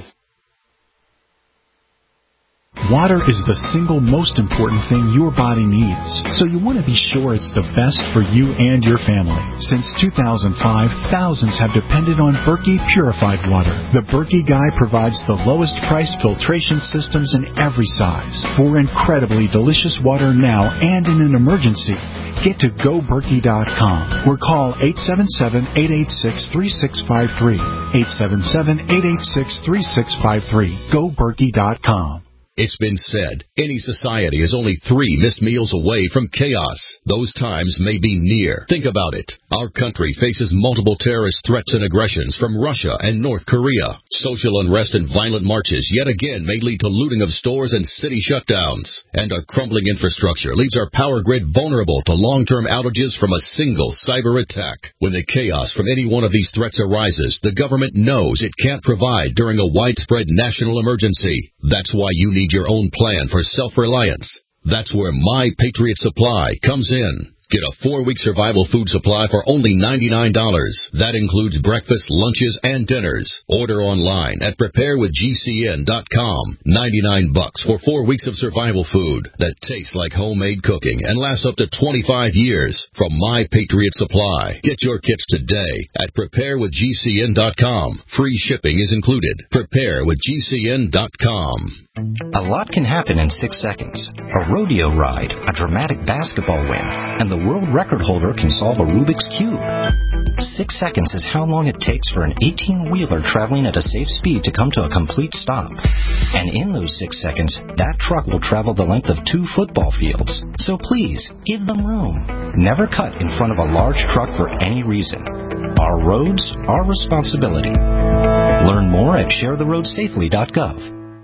Water is the single most important thing your body needs, so you want to be sure it's the best for you and your family. Since two thousand five, thousands have depended on Berkey purified water. The Berkey Guy provides the lowest priced filtration systems in every size for incredibly delicious water now and in an emergency. Get to go berkey dot com or call eight seven seven, eight eight six, three six five three. eight seven seven, eight eight six, three six five three. go berkey dot com. It's been said, any society is only three missed meals away from chaos. Those times may be near. Think about it. Our country faces multiple terrorist threats and aggressions from Russia and North Korea. Social unrest and violent marches yet again may lead to looting of stores and city shutdowns. And our crumbling infrastructure leaves our power grid vulnerable to long-term outages from a single cyber attack. When the chaos from any one of these threats arises, the government knows it can't provide during a widespread national emergency. That's why you need your own plan for self-reliance. That's where My Patriot Supply comes in. Get a four-week survival food supply for only ninety-nine dollars. That includes breakfast, lunches, and dinners. Order online at prepare with G C N dot com. ninety-nine bucks for four weeks of survival food that tastes like homemade cooking and lasts up to twenty-five years from My Patriot Supply. Get your kits today at prepare with G C N dot com. Free shipping is included. prepare with G C N dot com. A lot can happen in six seconds. A rodeo ride, a dramatic basketball win, and the world record holder can solve a Rubik's Cube. Six seconds is how long it takes for an eighteen-wheeler traveling at a safe speed to come to a complete stop. And in those six seconds, that truck will travel the length of two football fields. So please, give them room. Never cut in front of a large truck for any reason. Our roads, our responsibility. Learn more at share the road safely dot gov.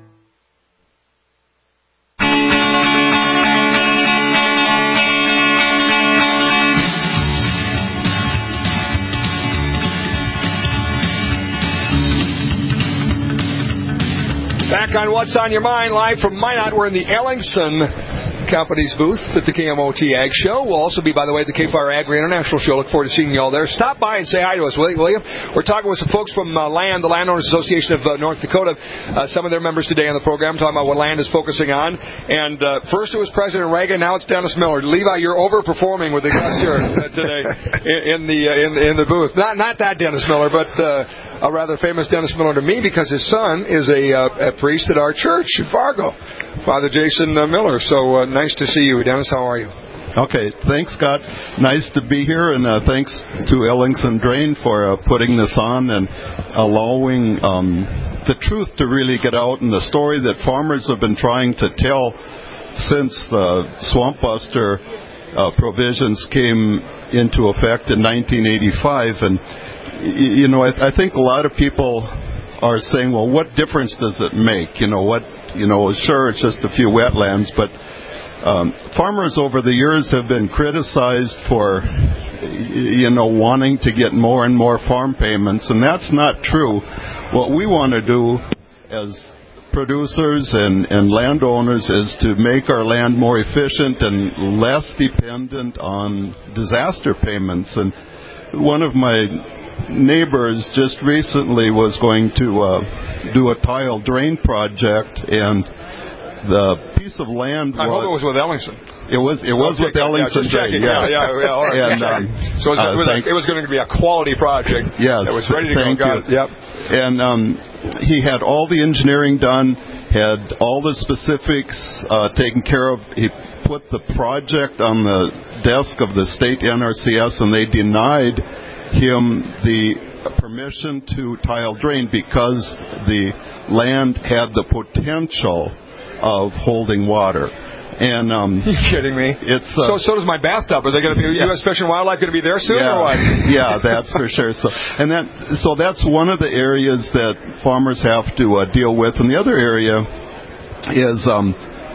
Back on What's on Your Mind, live from Minot. We're in the Ellingson Company's booth at the K M O T Ag Show. We'll also be, by the way, at the K-Fire Agri International Show. Look forward to seeing you all there. Stop by and say hi to us, will you? Will you? We're talking with some folks from uh, LAND, the Landowners Association of uh, North Dakota. Uh, some of their members today on the program talking about what LAND is focusing on. And uh, first it was President Reagan, now it's Dennis Miller. Levi, you're overperforming with the guests here uh, today in, in the uh, in, in the booth. Not not that Dennis Miller, but uh, a rather famous Dennis Miller to me because his son is a, uh, a priest at our church in Fargo, Father Jason uh, Miller. So uh, nice to see you, Dennis. How are you? Okay, thanks, Scott. Nice to be here, and uh, thanks to Ellingson Drain for uh, putting this on and allowing um, the truth to really get out, and the story that farmers have been trying to tell since the Swamp Buster uh, provisions came into effect in nineteen eighty-five. And, you know, I, I think a lot of people are saying, well, what difference does it make? You know, what, you know, sure, it's just a few wetlands, but Um, farmers over the years have been criticized for, you know, wanting to get more and more farm payments, and that's not true. What we want to do as producers and, and landowners is to make our land more efficient and less dependent on disaster payments. And one of my neighbors just recently was going to uh, do a tile drain project, and the piece of land was... I hope it was with Ellingson. It was It was okay, with Ellingson. Yeah, yeah, yeah, yeah, all right. And, um, so it was, uh, it, was a, it was going to be a quality project. Yes. That was ready to thank go. You. Yep. And um, he had all the engineering done, had all the specifics uh, taken care of. He put the project on the desk of the state N R C S, and they denied him the permission to tile drain because the land had the potential of holding water. And um you kidding me? It's uh, so so does my bathtub. Are they going to be yeah. U S Fish and Wildlife going to be there soon yeah. or what? Yeah, that's for sure. So and that so that's one of the areas that farmers have to uh, deal with, and the other area is um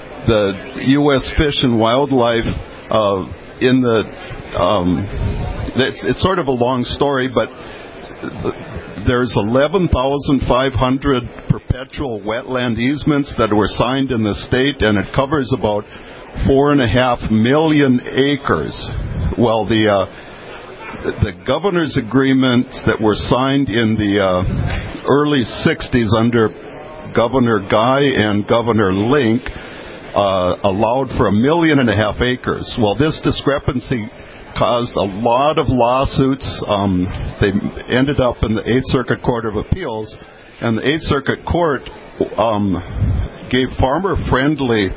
the U S Fish and Wildlife uh in the um it's it's sort of a long story, but there's eleven thousand five hundred perpetual wetland easements that were signed in the state, and it covers about four and a half million acres. Well, the uh, the governor's agreements that were signed in the uh, early sixties under Governor Guy and Governor Link uh, allowed for a million and a half acres. Well, this discrepancy caused a lot of lawsuits. Um, they ended up in the Eighth Circuit Court of Appeals, and the Eighth Circuit Court um, gave farmer-friendly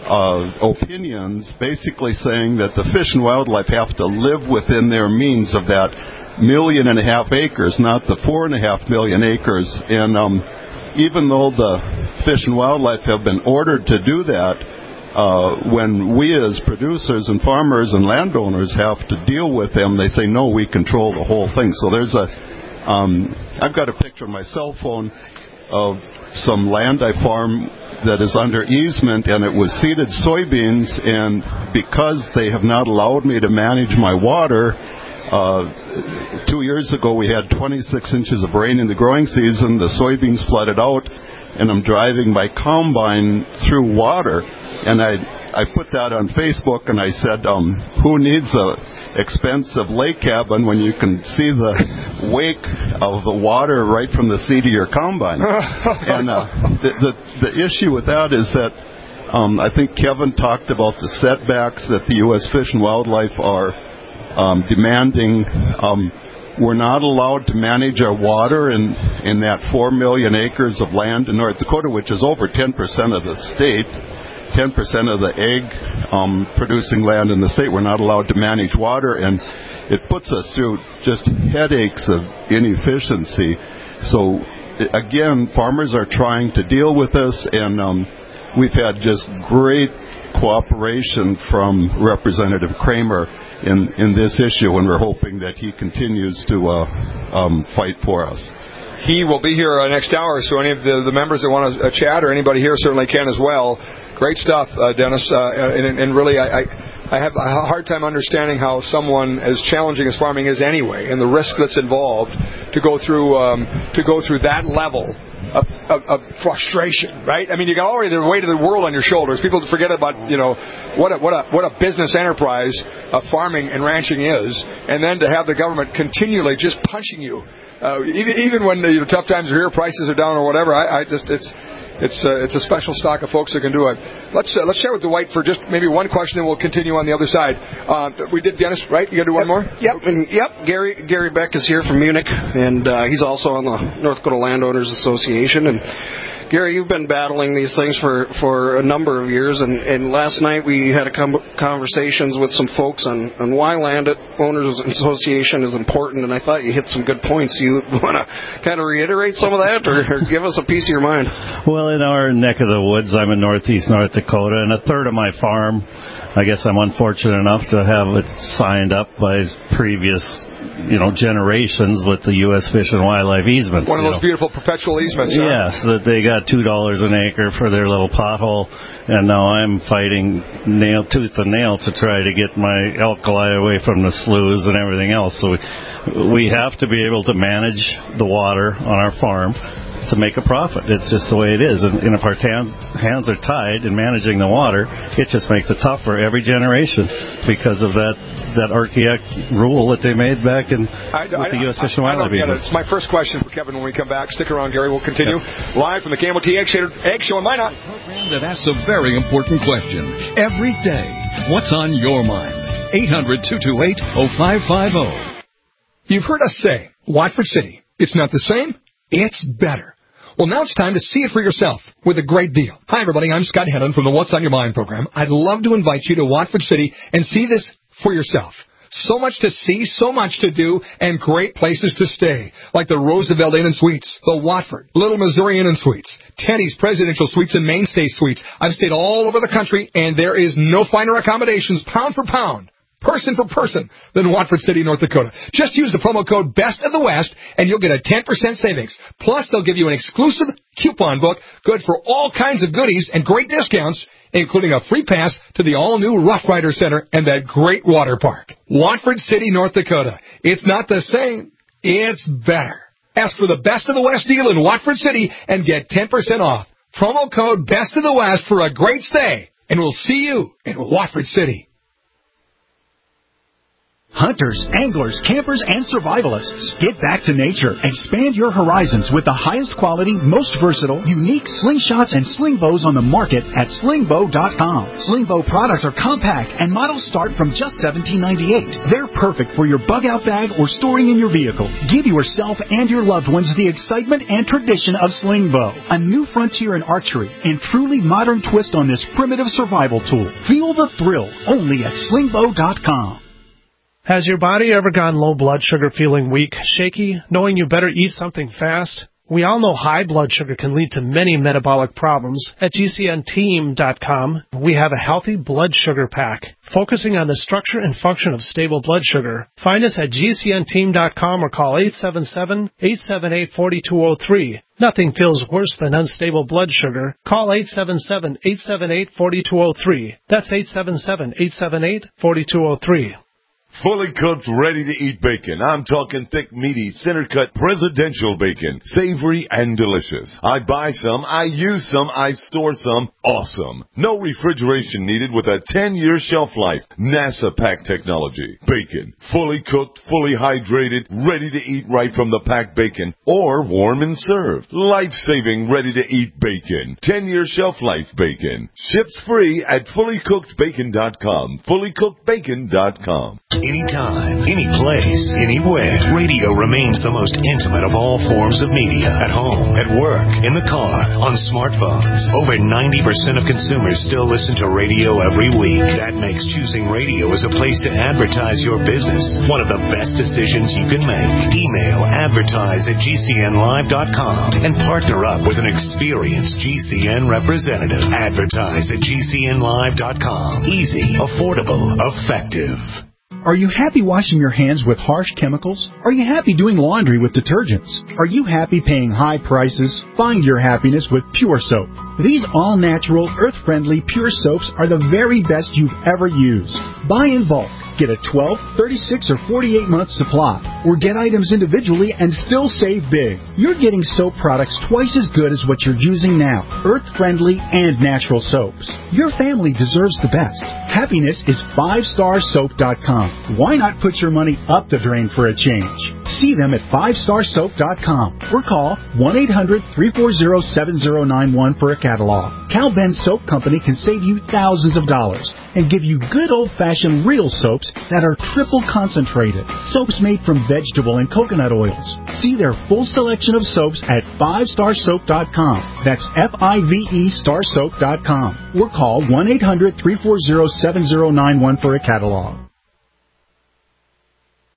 uh, opinions, basically saying that the Fish and Wildlife have to live within their means of that million and a half acres, not the four and a half million acres. And um, even though the Fish and Wildlife have been ordered to do that, Uh, when we as producers and farmers and landowners have to deal with them, they say, no, we control the whole thing. So there's a, um, I've got a picture on my cell phone of some land I farm that is under easement, and it was seeded soybeans, and because they have not allowed me to manage my water, uh, two years ago we had twenty-six inches of rain in the growing season, the soybeans flooded out, and I'm driving my combine through water. And I I put that on Facebook, and I said, um, who needs a expensive lake cabin when you can see the wake of the water right from the seat of your combine? And uh, the, the the issue with that is that um, I think Kevin talked about the setbacks that the U S Fish and Wildlife are um, demanding. Um, we're not allowed to manage our water in, in that four million acres of land in North Dakota, which is over ten percent of the state. ten percent of the egg um, producing land in the state. We're not allowed to manage water, and it puts us through just headaches of inefficiency. So, again, farmers are trying to deal with this, and um, we've had just great cooperation from Representative Kramer in, in this issue, and we're hoping that he continues to uh, um, fight for us. He will be here uh, next hour, so any of the, the members that want to uh, chat or anybody here certainly can as well. Great stuff, uh, Dennis. Uh, and, and really, I, I, I have a hard time understanding how someone as challenging as farming is anyway, and the risk that's involved to go through um, to go through that level of, of, of frustration, right? I mean, you got already the weight of the world on your shoulders. People forget about, you know, what a, what a what a business enterprise uh, farming and ranching is, and then to have the government continually just punching you, uh, even even when the you know, tough times are here, prices are down or whatever. I, I just it's. It's uh, it's a special stock of folks that can do it. Let's uh, let's share with Dwight for just maybe one question, and we'll continue on the other side. Uh, we did Dennis, right? You got to do one more. Yep, and yep. Gary Gary Beck is here from Munich, and uh, he's also on the North Dakota Landowners Association. And Gary, you've been battling these things for, for a number of years, and, and last night we had a com- conversations with some folks on, on why Land Owners Association is important, and I thought you hit some good points. You want to kind of reiterate some of that, or, or give us a piece of your mind? Well, in our neck of the woods, I'm in northeast North Dakota, and a third of my farm, I guess I'm unfortunate enough to have it signed up by previous, you know, generations with the U S Fish and Wildlife easements. One of those know. beautiful perpetual easements. Huh? Yes, that they got two dollars an acre for their little pothole, and now I'm fighting nail tooth and nail to try to get my alkali away from the sloughs and everything else. So we, we have to be able to manage the water on our farm to make a profit. It's just the way it is. And, and if our tan- hands are tied in managing the water, it just makes it tough for every generation because of that that archaic rule that they made back in I, with I, the U S Fish and I, I Wildlife. don't get it. It's my first question for Kevin when we come back. Stick around, Gary. We'll continue yeah. live from the K M O T Egg Show, Egg Show in Minot. Program that asks a very important question every day. What's on your mind? eight hundred, two two eight, oh five five oh. You've heard us say, Watford City, it's not the same, it's better. Well, now it's time to see it for yourself with a great deal. Hi, everybody. I'm Scott Hennon from the What's on Your Mind program. I'd love to invite you to Watford City and see this for yourself. So much to see, so much to do, and great places to stay, like the Roosevelt Inn and Suites, the Watford, Little Missouri Inn and Suites, Teddy's Presidential Suites and Mainstay Suites. I've stayed all over the country, and there is no finer accommodations, pound for pound, person for person, than Watford City, North Dakota. Just use the promo code Best of the West, and you'll get a ten percent savings. Plus, they'll give you an exclusive coupon book, good for all kinds of goodies and great discounts, including a free pass to the all-new Rough Rider Center and that great water park. Watford City, North Dakota. It's not the same, it's better. Ask for the Best of the West deal in Watford City and get ten percent off. Promo code Best of the West for a great stay, and we'll see you in Watford City. Hunters, anglers, campers, and survivalists. Get back to nature. Expand your horizons with the highest quality, most versatile, unique slingshots and sling bows on the market at sling bow dot com. Sling bow products are compact and models start from just seventeen ninety-eight. They're perfect for your bug-out bag or storing in your vehicle. Give yourself and your loved ones the excitement and tradition of sling bow. A new frontier in archery and truly modern twist on this primitive survival tool. Feel the thrill only at sling bow dot com. Has your body ever gone low blood sugar, feeling weak, shaky, knowing you better eat something fast? We all know high blood sugar can lead to many metabolic problems. At G C N team dot com, we have a healthy blood sugar pack, focusing on the structure and function of stable blood sugar. Find us at G C N team dot com or call eight seven seven, eight seven eight, four two zero three. Nothing feels worse than unstable blood sugar. Call eight seven seven, eight seven eight, four two zero three. That's eight seven seven, eight seven eight, four two zero three. Fully cooked, ready-to-eat bacon. I'm talking thick, meaty, center-cut, presidential bacon. Savory and delicious. I buy some, I use some, I store some. Awesome. No refrigeration needed with a ten-year shelf life. NASA pack technology. Bacon. Fully cooked, fully hydrated, ready to eat right from the packed bacon. Or warm and served. Life-saving, ready-to-eat bacon. ten-year shelf life bacon. Ships free at fully cooked bacon dot com. fully cooked bacon dot com. Anytime, any place, anywhere. Radio remains the most intimate of all forms of media. At home, at work, in the car, on smartphones. Over ninety percent of consumers still listen to radio every week. That makes choosing radio as a place to advertise your business one of the best decisions you can make. Email advertise at G C N live dot com and partner up with an experienced G C N representative. Advertise at G C N live dot com. Easy, affordable, effective. Are you happy washing your hands with harsh chemicals? Are you happy doing laundry with detergents? Are you happy paying high prices? Find your happiness with Pure Soap. These all-natural, earth-friendly Pure Soaps are the very best you've ever used. Buy in bulk. Get a twelve, thirty-six, or forty-eight month supply. Or get items individually and still save big. You're getting soap products twice as good as what you're using now. Earth-friendly and natural soaps. Your family deserves the best. Happiness is five star soap dot com. Why not put your money up the drain for a change? See them at five star soap dot com or call one eight hundred, three four zero, seven zero nine one for a catalog. Cal Ben Soap Company can save you thousands of dollars and give you good old-fashioned real soaps that are triple concentrated. Soaps made from vegetable and coconut oils. See their full selection of soaps at five star soap dot com. That's F I V E star soap dot com. Or call one eight hundred, three four zero, seven zero nine one for a catalog.